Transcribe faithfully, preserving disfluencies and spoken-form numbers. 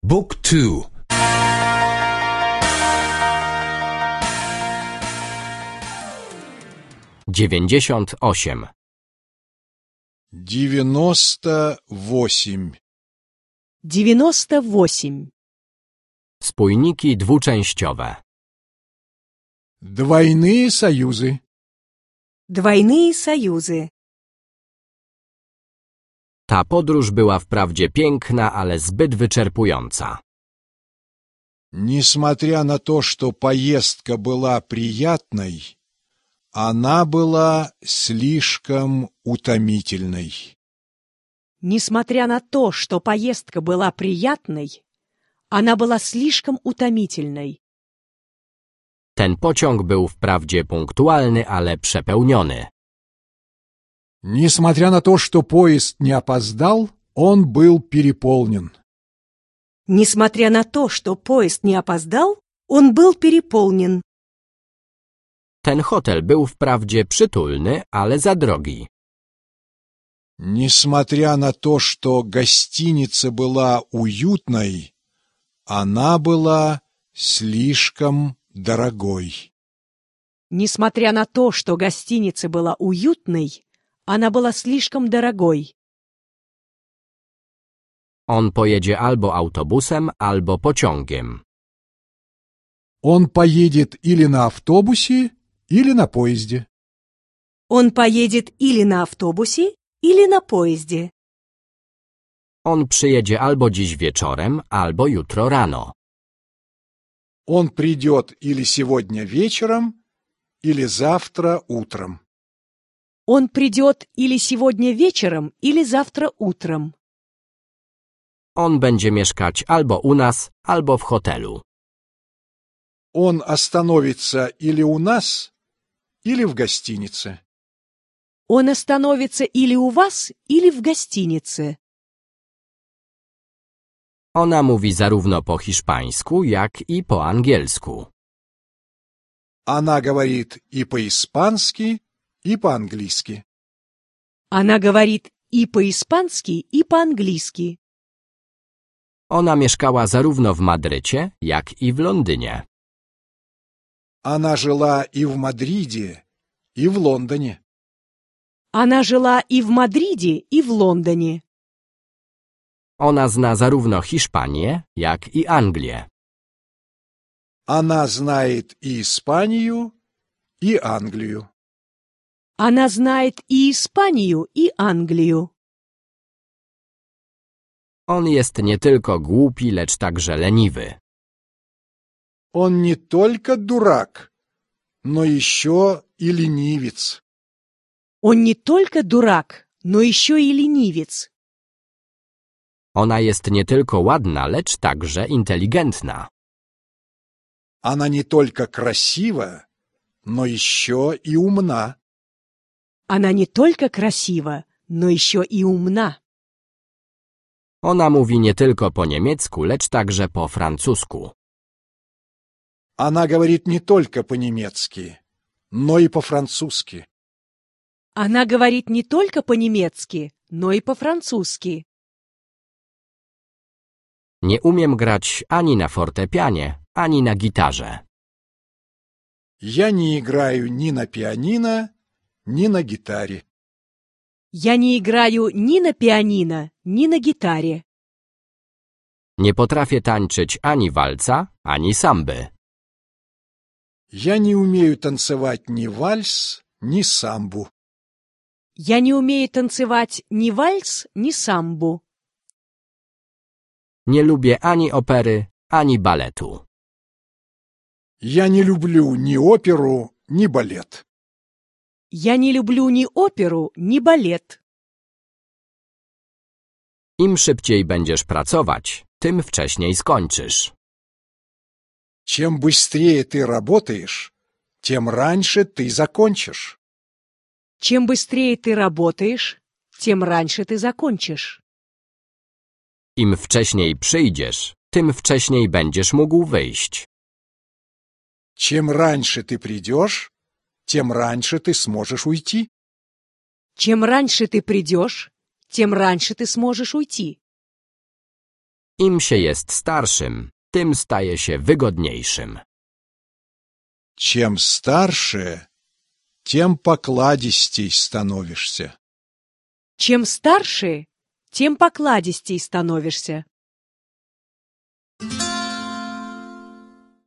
Book two. dziewięćdziesiąt osiem. девяносто восемь. девяносто восемь. Spójniki dwuczęściowe. Двойные союзы. Двойные союзы. Ta podróż była wprawdzie piękna, ale zbyt wyczerpująca. Несмотря на то, что поездка была приятной, она была слишком утомительной. Несмотря на то, что поездка была приятной, она была слишком утомительной. Ten pociąg był wprawdzie punktualny, ale przepełniony. Несмотря на то, что поезд не опоздал, он был переполнен. Несмотря на то, что поезд не опоздал, он был переполнен. Ten hotel był wprawdzie przytulny, ale za drogi. Несмотря на то, что гостиница была уютной, она была слишком дорогой. Несмотря на то, что гостиница была уютной, она была слишком дорогой. On pojedzie albo autobusem, albo pociągiem. Он поедет или на автобусе, или на поезде. Он поедет или на автобусе, или на поезде. On przyjedzie albo dziś wieczorem, albo jutro rano. Он придет или сегодня вечером, или завтра утром. Он придет или сегодня вечером, или завтра утром. On będzie mieszkać albo u nas, albo w hotelu. Он остановится или у нас, или в гостинице. Он остановится или у вас, или в гостинице. Ona mówi zarówno po hiszpańsku, jak i po angielsku. Она говорит и по-испански, и по-английски. Она говорит и по-испански, и по-английски. Ona mieszkała zarówno w Madrycie, jak i w Londynie. Она жила и в Мадриде, и в Лондоне. Она жила и в Мадриде, и в Лондоне. Ona zna zarówno Hiszpanię, jak i Anglię. Она знает и Испанию, и Англию. Она знает и Испанию, и Англию. On jest nie tylko głupi, lecz także leniwy. Он не только дурак, но еще и ленивец. Он не только дурак, но еще и ленивец. Ona jest nie tylko ładna, lecz także inteligentna. Она не только красива, но еще и умна. Она не только красива, но еще и умна. Ona mówi nie tylko po niemiecku, lecz także po francusku. Она говорит не только по-немецки, но и по-французски. Она говорит не только по-немецки, но и по-французски. Nie umiem grać ani na fortepianie, ani na gitarze. Я не играю ни на пианино, ни на гитаре. Я не играю ни на пианино, ни на гитаре. Nie potrafię tańczyć ani walca, ani samby. Я не умею танцевать ни вальс, ни самбу. Я не умею танцевать ни вальс, ни самбу. Nie lubię ani opery, ani baletu. Я не люблю ни оперу, ни балет. Я не люблю ни оперу, ни балет. Im szybciej będziesz pracować, tym wcześniej skończysz. Чем быстрее ты работаешь, тем раньше ты закончишь. Чем быстрее ты работаешь, тем раньше ты закончишь. Im wcześniej przyjdziesz, tym wcześniej będziesz mógł wyjść. Чем раньше ты придешь, тем раньше ты сможешь уйти. Чем раньше ты придешь, тем раньше ты сможешь уйти. Im się jest starszym, tym staje się wygodniejszym. Чем старше, тем покладистей становишься. Чем старше, тем покладистей становишься.